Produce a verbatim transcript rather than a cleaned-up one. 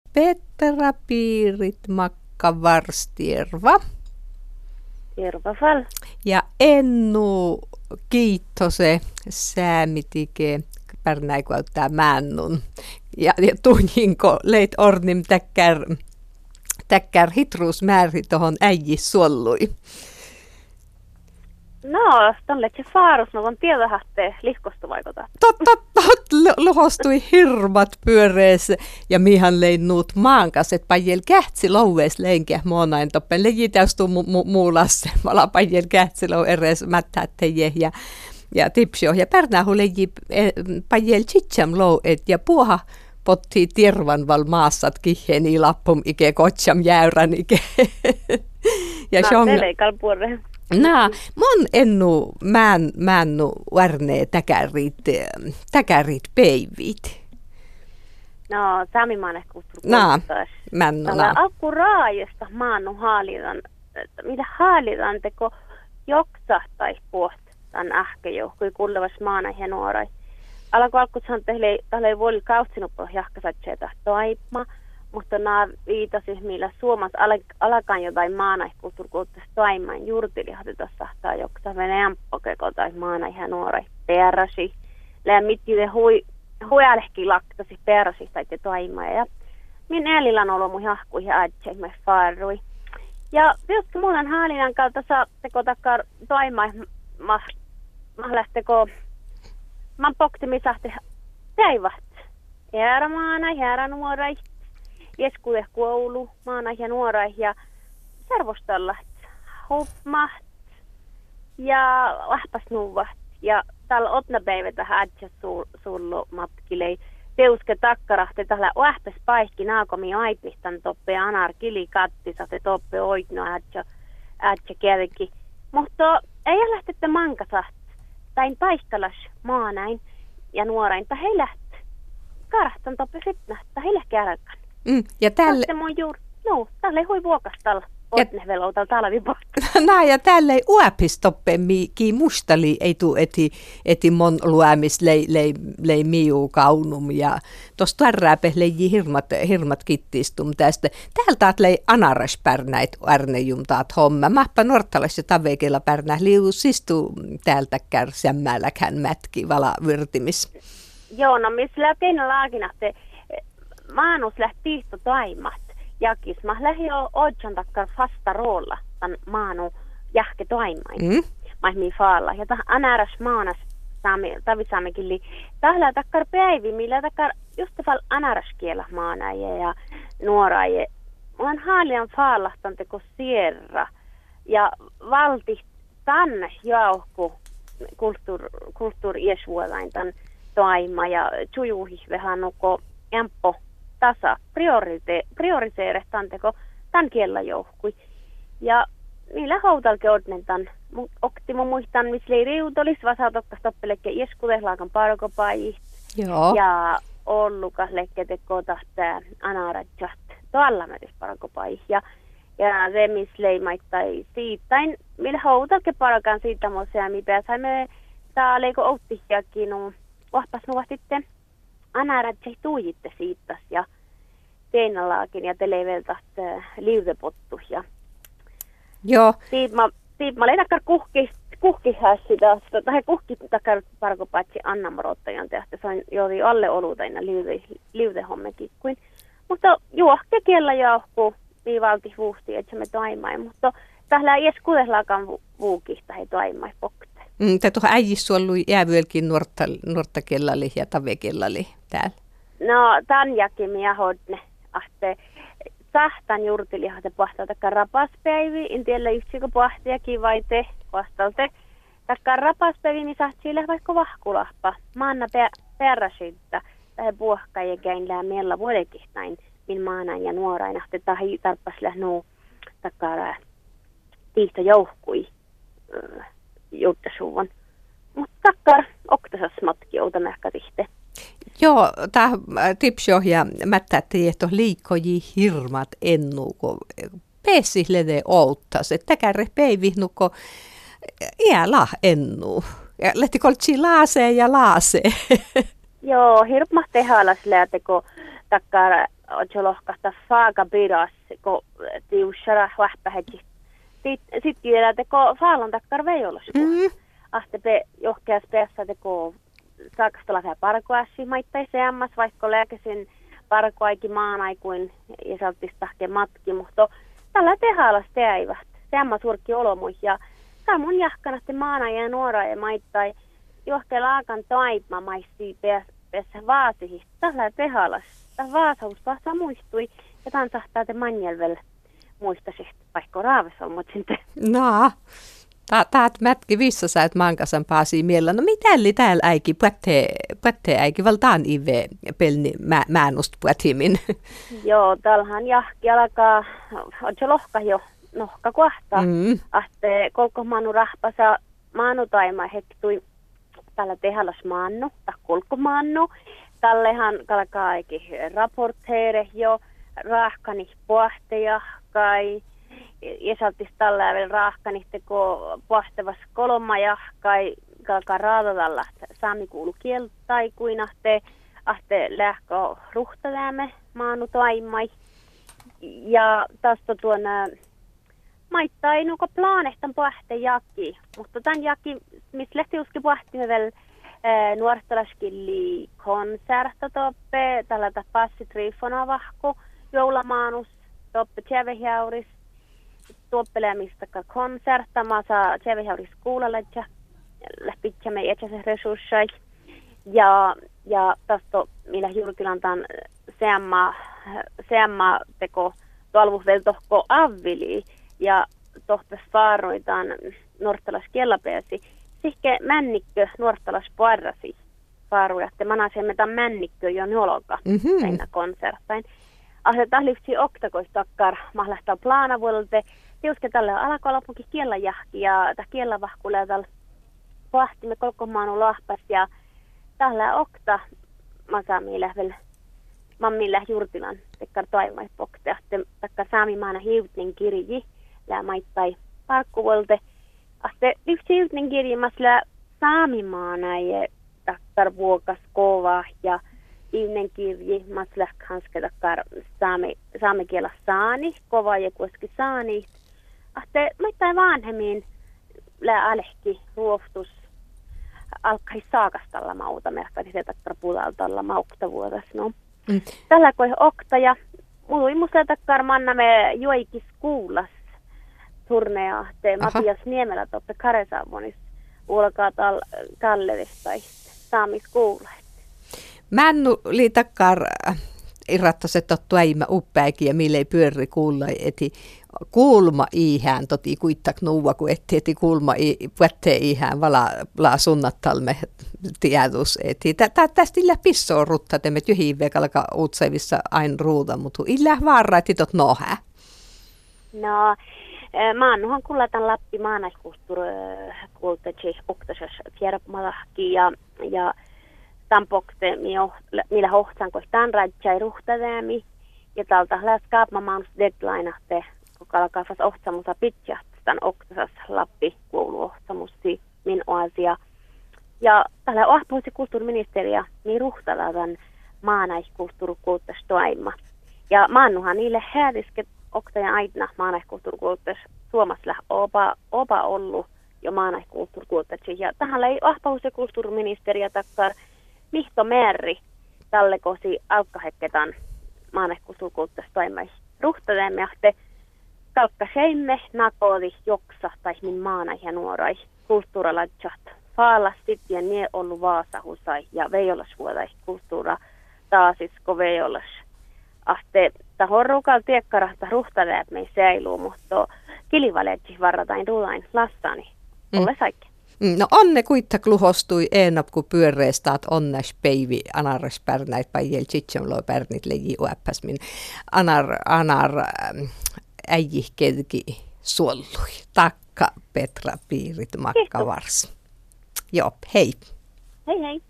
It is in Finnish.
Petra Piirit Makka Varstierva. Terva fall. Ja Ennu Kiittose Säämitike Pärnäikuuttaa Männun. Ja, ja tuninko leit ornim täkkär, täkkär hitruus määri tohon äijis suollui. No, tonne se faarus, no on tiedähätte lihkosta vaikota. Tot, tot, tot, lohostui hirmat pyörees ja mihan lein nuut maan kanssa, että pajel kähtsi louvees leinkä muonain toppen. Lejitäystuu mu, mu, muu lasse, vala pajel kähtsi lou eres mättää teje ja, ja tipsio. Ja pärnähu leji pajel chitsam lou, et ja puoha potti tirvan val maassat kiheni lappum ike kotsam jäyrän ike. Ja no, teille ei kalpuore. Nää, mon ennu mään, mäännu värnee täkärit, täkärit peivit. No, sami mä ehkä kutsun Nää, männu Tällä nää. akku raajasta maannu haalidan, mitä haalidan teko joksahtais puost tän ähkejo, kui kullevas maana ja nuorai. Alku alkuuthan tälle ei voi kautsinut jahkasatseeta toipma, mutta nämä viitasi, millä Suomessa alkaen jotain maanaiskulttuurikuuttais toimaan juurtilihat tuossa tai joksa Venäjän pokeko tai maanais ja nuorai peräsi. Lää mitki hui huelehki laktasi peräsi tai toimaan ja min äälillä on ollut mun jahkui ja adjei mä farrui. Ja just muuten haalinan kautta saa teko takkar toimaan ma ma lähtekö man poktimisahti päivät. Jäädä maana, jäädä nuorai. Jeskude koulu, maana ja nuorai ja servostalla hopmat ja vahpasnuvat. Ja täällä otnapäivä tähän adja sullu matkilei. Teuske takkarahti täällä vahpas paikki naakomi aipistan toppe anar kili kattisa te toppe oitno adja adja kädeki. Mutta ei lähtette mankasahti. Tain paiskalas maanain ja nuorain, tai he läht karahtan toppe fitna, tai he lähti älkään. Mm, ja tälle... Juur... No, tälle hui vuokastalla. Otnevelolta talviportta. Nää, ja tälle ei uäpistoppe miiki mustali ei tuu eti, eti mon luämis lei, lei, lei miu kaunum. Ja tosta tärräpä leiji hirmat, hirmat kittistum tästä. Täältä lei anaras pärnäit arnejum taat homma. Mäppä nuortalas ja tavekella pärnä liu sistu täältä kärsämmäälläkään mätki vala vyrtimis. Joo, no missä lähteinä laakinahte maanus lähti ihto toimat. Jakis, mä lähdin jo oidson takkar fasta roolla tämän maanu jahke toimain. Mm. Mä mi faalla. Ja tähän anaras maanas tavisaammekin li. Tähän takkar päivi, millä takkar just tällä anaraskielä maanaje ja nuoraje. Mä oon haalian faallahtan teko sierra. Ja valti tänne jauhku kulttuur, kulttuuriesvuodain tämän toima ja tjujuhis vähän nuko emppo tasa priorite, prioriseerehtaan teko tämän kiellä jouhkui. Ja niillä houtalke odnentan. Okti mun muistan, missä ei riut olisi vasatokkas toppelekke ieskutehlaakan parkopai. Joo. Ja ollukas lekke teko tästä anaradjat toallametis parkopai. Ja, ja se missä leimaittai siitain, millä houtalke parakan siitä mosea, mitä saimme tää leiko outtihiakin no, vahpas nuva sitten. Anaradjai tuijitte siitas ja teinalaakin ja televeltast liudepottu ja joo. Siitä mä, siitä mä olin takkar kuhki, kuhkihäs sitä, tai kuhki takkar parkopaatsi annamorottajan tehtä, se on jouri alle oluutaina liude, liudehommekin kuin. Mutta juohke kiellä jauhku viivalti vuhti, että me toimain, mutta tällä ei edes kudeslaakaan vuukista he toimain pokte. Mm, Tämä tuohon äijissu ollut jäävyölkin nuorta, nuorta kellali ja tavekellali täällä. No, tämän jakin minä hodne. Ahte, sahtan juurtilihat pohtaa takka rapaspäivi. En tiedä yksikö pohtiakin vai te vastalte. Takka rapaspäivi, niin saat sille vaikka vahkulahpa. Maanna peräsyyttä. Tähän puhkaa ja käynlää meillä vuodekihtain. Min maanain ja nuorain. Ahte tahi tarpas lähnuu takka tiihto jouhkui. Juuttasuuvon. Mutta takkar oktasas matki outa mehkä tihte. Joo, tämä tipsiohja mättä, että jehto liikkoji hirmat ennu, kun peesi lede outtas, että kärre peivihnuko iäla ennu. Ja lehti koltsi laasee ja laasee. Joo, hirma tehalas lähteko takkar otsolohkasta faaga piras, kun tiussara vahpähäkin. Sitten vielä teko faalan takkar veijolasku. Mm. Ahte pe johkeas peassa teko saakastella vähän parkoassi maittai seammas, vaikka lääkäsin parkoaikin maanaikuin ja saattis tahke matki, mutta tällä tehalas teäivät. Seammas urkki olomui ja saa mun jahkanasti maana ja nuora ja maittai johke laakan taipma maistii peessä vaasihista. Tällä tehalas. Tämä vaasaus vasta muistui ja tämän sahtaa te manjelvel muistasi, vaikka raavessa on, mutta sitten. No. Taat mätki viissosa, että mankasan paasi mielellä. No mitä oli täällä äiki, puhutte äiki, valtaan ive pelni mä, määnust puhutimin. Joo, täällähän jahki alkaa, on se lohka jo, nohka kohta. Mm. Ahte kolko maanu rahpasa maanu taima hektui tällä tehallas maannu, tai kolko maannu. Tällehan alkaa äiki raporteere jo, rahkani puhteja kai. Ja saattis tällä vielä raahkani teko pohtevas kolma jahkai kalkaa raadadalla saami kuulu kieltai kuin ahte ahte lähkö ruhtadäämme maanu taimai. Ja tästä tuon maittai nuko plaanehtan pohte jaki, mutta tämän jaki, missä lehti uski pohtimme vielä nuortalaskilli konserta toppe, tällä tapassi trifona vahko, joulamaanus toppe tjävehjauris. Tuoppelemista konsertta, mä saa tjävihauris kuulelle ja läpitsämme etsäse resurssai. Ja, ja tästä millä Jyrkilantaan seamma, seamma teko tuolvuhvel tohko avvili ja tohpe faaroitaan nuortalas kielapeesi. Sihke männikkö nuortalas puarrasi faaruja, että manasemme tämän männikkö jo nologa mm-hmm. näinä konserttain. Asetaan lyhtsi oktakoistakkar mahlastaa plaanavuodelta. Tiuske tälle alakolapunkin kielajahki ja tämä kielavahkulle tällä pahtimme kolko maanu lahpas ja tällä okta masamiillä vielä mammilla Jurtilan tekkar toimaipokte. Takkar saamimaana hiutnin kirji lää maittai parkkuvuodelta. Ahte lyhtsi hiutnin kirji masla saamimaana ja takkar vuokas kova ja Iinen kirji, matläh hanske takkar saame, saame kiela saani, kova ja kuski saani. Ahte maittain vanhemmin lää alehki ruoftus alkai saakastalla mauta, merkki se takkar pulaltalla maukta vuodas. No. Mm. Tällä koi okta ja mului musta takkar mannamme joikis kuulas turnea te Matias Niemelä toppe Karesaavonis ulkaa tal tallerista saamis kuulas. Männu li takkar irrattaset tottu äimä uppäikin ja mille ei pyörri kuulla, eti kuulma ihan toti kuittak nuua, kun eti, eti kuulma puette ihan vala la sunnattalme tiedus. Eti tästä illä pissoa rutta, teemme tyhiive kalka uutsaivissa aina ruuda, mutta illä vaara, eti tot nohää. No, maannuhan kuulla tämän Lappi maanaiskulttuuri kulttuuri oktasas fjermalahki ja ja tampokte, millä hohtsan kohtaan rajai ruhtadäämi. Ja tältä läskaapma maanus deadlineahte, kun kalkaafas ohtsamusa pitjahti tämän oktasas Lappi kuuluu ohtsamusi min oasia. Ja tällä ohpoisi kulttuuriministeriä, niin ruhtala tämän maanaiskulttuurikulttuuri toima. Ja maannuhan niille häädisket oktajan aina maanaiskulttuurikulttuuri Suomessa opa, opa ollut jo maanaiskulttuurikulttuuri. Ja tähän ei ohpoisi kulttuuriministeriä takkar Mihto Merri tälle kosi alkkahekketan maanehkusulkuuttas toimais ruhtademme ahte kalkkaseimme nakodi joksa tai min maana ja nuorai kulttuuralatsat faalas sitten nie ollu vaasahusai ja veijolas vuodai kulttuura taasisko veijolas ahte tahorrukal tiekkarahta ruhtademme säiluu mutta kilivaletsi varratain ruudain lastani olle saikke. No onne kuittak luhostui enap ku pyöreestaat onnes peivi anares pärnäit päijäl tsitsomlo pärnit leji uäppäsmin anar anar äijihkedki suollui takka Petra Piirit makkavars. Joo, hei. Hei hei.